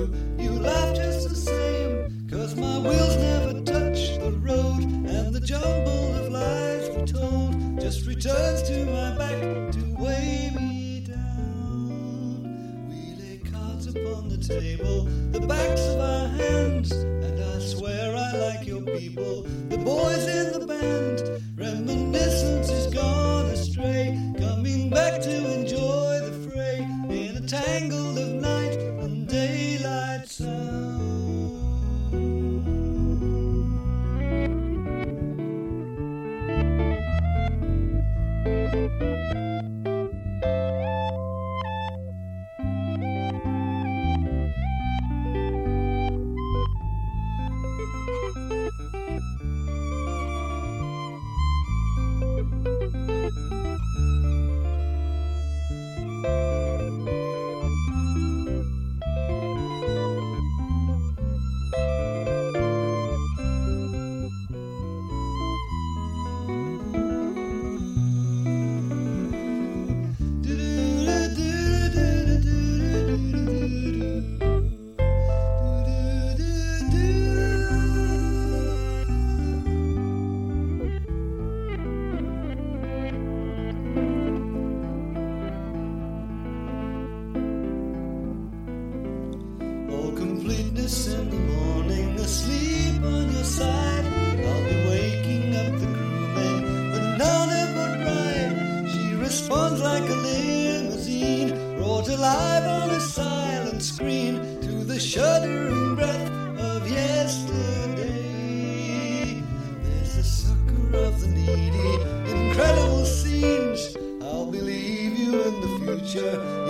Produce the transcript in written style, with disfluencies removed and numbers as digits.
you. You laugh just the same, 'cause my wheels never touch the road, and the jumble of lies retold just returns to my back to weigh me down. We lay cards upon the table, the backs of our hands, and I swear I like your people, the boys in the band. Reminiscence is gone astray, coming back to enjoy the fray in a tangle of night and daylight sound. Completeness in the morning, asleep on your side. I'll be waking up the crewmen, but none of but ride. She responds like a limousine, brought alive on a silent screen to the shuddering breath of yesterday. There's a sucker of the needy, incredible scenes. I'll believe you in the future.